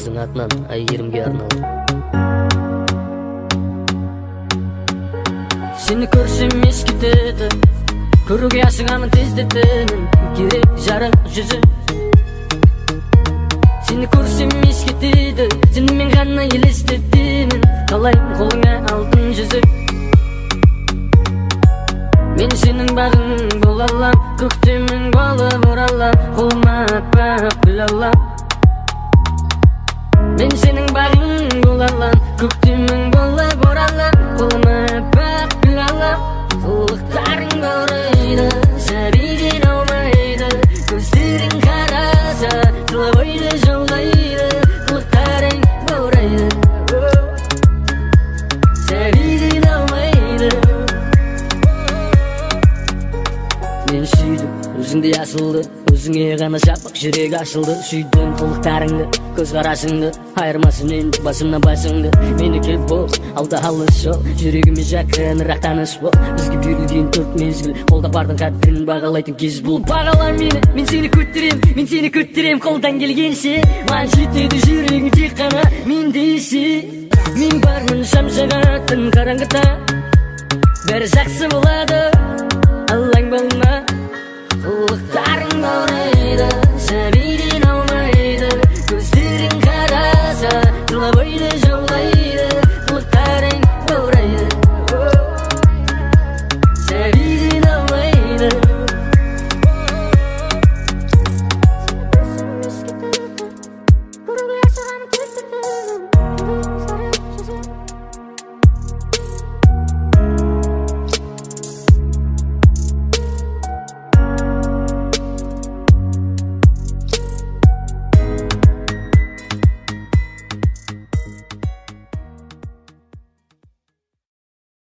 Баарыбыздын атынан Айгеримге арналып. Seni көрсем ескетеді, көруге ашығамын тездетемін, керек жарық жүзі. Seni көрсем ескетеді, сенімен ғана елестетемін, қалай қолыңа алтын жүзік. Мен сенің бағың бола алам, көктемің болып оралам, қолыма аппақ гүл алам. Мен сенің бағың бола алам, көктемің болып оралам, қолыма аппақ гүл алам. Қылықтарың баурайды, сәбиден аумайды, көздерің қараса, жылабайды жолдайды. Қылықтарың баурайды, сәбиден аумайды. Мен сүйдім, өзіңде асылды, өзіңе ғана жапық жүрек ашылды. Сүйдім қылықтарыңды, көзқарасыңды, айырмасын енді басымнан басыңды. Менікі бол, алда алыс жол, жүрегіме жақынырақ таныс бол. Бізге берілген 4 мезгіл, қолда бардың қадірін бағалайтын кез бұл. Бағала мені, мен сені көттерем қолдан келгенше. Маған жетеді жүрегің тек қана мен десе. Мен бармын шамшағатын қараңғыда, бәрі жақсы болады, алаң болма. Қылықтарың баурайды,